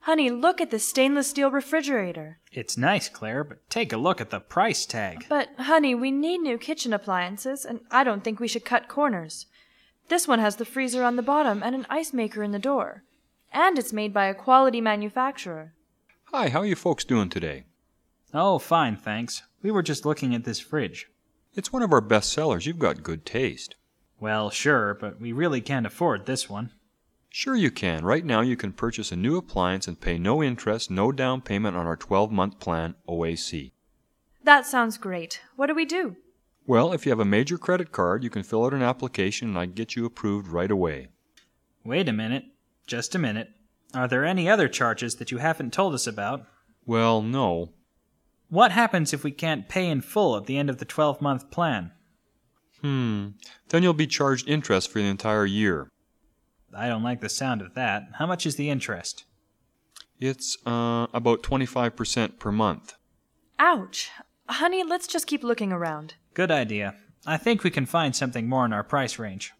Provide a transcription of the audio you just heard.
Honey, look at this stainless steel refrigerator. It's nice, Claire, but take a look at the price tag. But, honey, we need new kitchen appliances, and I don't think we should cut corners. This one has the freezer on the bottom and an ice maker in the door. And it's made by a quality manufacturer. Hi, how are you folks doing today? Oh, fine, thanks. We were just looking at this fridge. It's one of our best sellers. You've got good taste. Well, sure, but we really can't afford this one. Sure you can. Right now you can purchase a new appliance and pay no interest, no down payment on our 12-month plan, OAC. That sounds great. What do we do? Well, if you have a major credit card, you can fill out an application and I can get you approved right away. Wait a minute. Just a minute. Are there any other charges that you haven't told us about? Well, no. What happens if we can't pay in full at the end of the 12-month plan? Then you'll be charged interest for the entire year. I don't like the sound of that. How much is the interest? It's about 25% per month. Ouch. Honey, let's just keep looking around. Good idea. I think we can find something more in our price range.